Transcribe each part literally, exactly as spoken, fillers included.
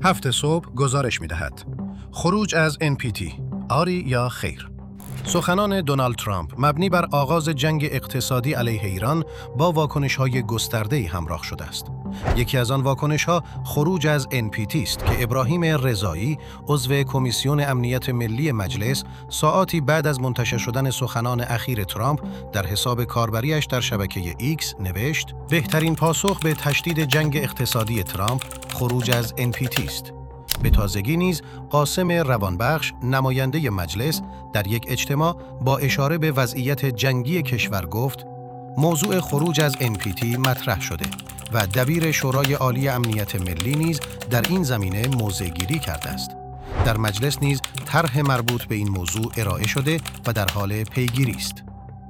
هفت صبح گزارش می‌دهد. خروج از ان پی تی، آری یا خیر؟ سخنان دونالد ترامپ مبنی بر آغاز جنگ اقتصادی علیه ایران با واکنش‌های گسترده‌ای همراه شده است. یکی از آن واکنش‌ها خروج از ان پی تی است که ابراهیم رضایی، عضو کمیسیون امنیت ملی مجلس، ساعاتی بعد از منتشر شدن سخنان اخیر ترامپ در حساب کاربریش در شبکه ایکس نوشت: بهترین پاسخ به تشدید جنگ اقتصادی ترامپ خروج از ان پی تی است. به تازگی نیز قاسم روانبخش، نماینده مجلس، در یک اجتماع با اشاره به وضعیت جنگی کشور گفت موضوع خروج از ان پی تی مطرح شده و دبیر شورای عالی امنیت ملی نیز در این زمینه موضع‌گیری کرده است. در مجلس نیز طرح مربوط به این موضوع ارائه شده و در حال پیگیری است.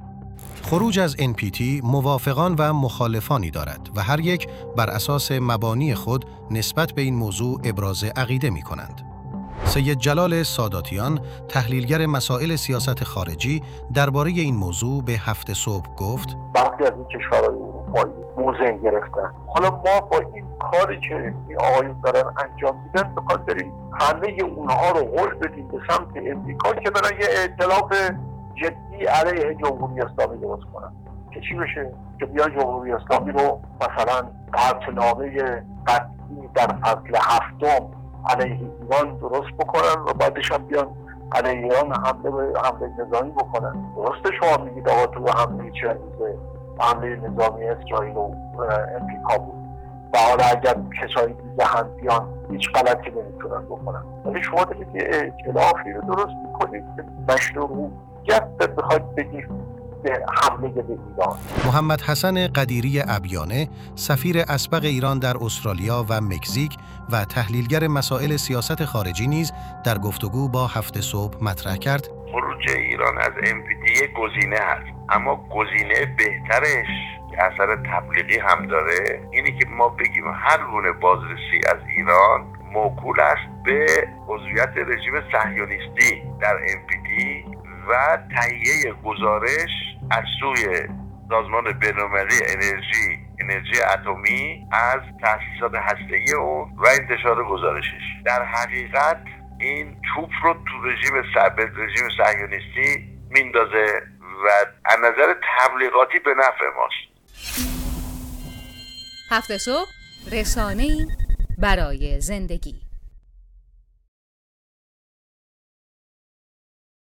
خروج از ان پی تی موافقان و مخالفانی دارد و هر یک بر اساس مبانی خود نسبت به این موضوع ابراز عقیده می کنند. سید جلال ساداتیان، تحلیلگر مسائل سیاست خارجی، درباره این موضوع به هفت صبح گفت: برخی از این کشورهای اروپایی موضع گرفتن. حالا ما با این کاری که این آقایون دارن انجام میدن بخواد بریم همه اونها رو قول بدیم به سمت امریکا که برای یه ائتلاف جدی علیه جمهوری اسلامی درست کنن که چی بشه؟ که بیان جمهوری اسلامی رو مثلا قطعنامه قطعی در فصل هفتم علیه ایران درست بکنن و بعدش هم بیان علیه ایران حمله به حمله نظامی بکنن. درسته شما میگید آقا تو حمله چریزه حمله نظامی اسرائیل و امریکا بود و حالا اگر کسایی دیگه هم بیان هیچ غلطی نمیتونن بکنن، ولی شما دارید یه ائتلافی رو درست میکنید که مشروعیت بخواید بدید به حمله به ایران. محمد حسن قدیری ابیانه، سفیر اسبق ایران در استرالیا و مکزیک و تحلیلگر مسائل سیاست خارجی نیز در گفتگو با هفت صبح مطرح کرد: خروج ایران از ام پی تی گزینه هست، اما گزینه بهترش که اثر تبلیغی هم داره اینی که ما بگیم هر گونه بازرسی از ایران موکول است به عضویت رژیم صهیونیستی در ام پی تی و تهیه گزارش از سوی سازمان بین‌المللی انرژی انرژی اتمی از تأسیسات هسته‌ای اون و انتشار گزارشش. در حقیقت این توپ رو تو رژیم صعب رژیم صهیونیستی میندازه و از نظر تبلیغاتی به نفع ماست. هفت صبح، رسانه‌ای برای زندگی.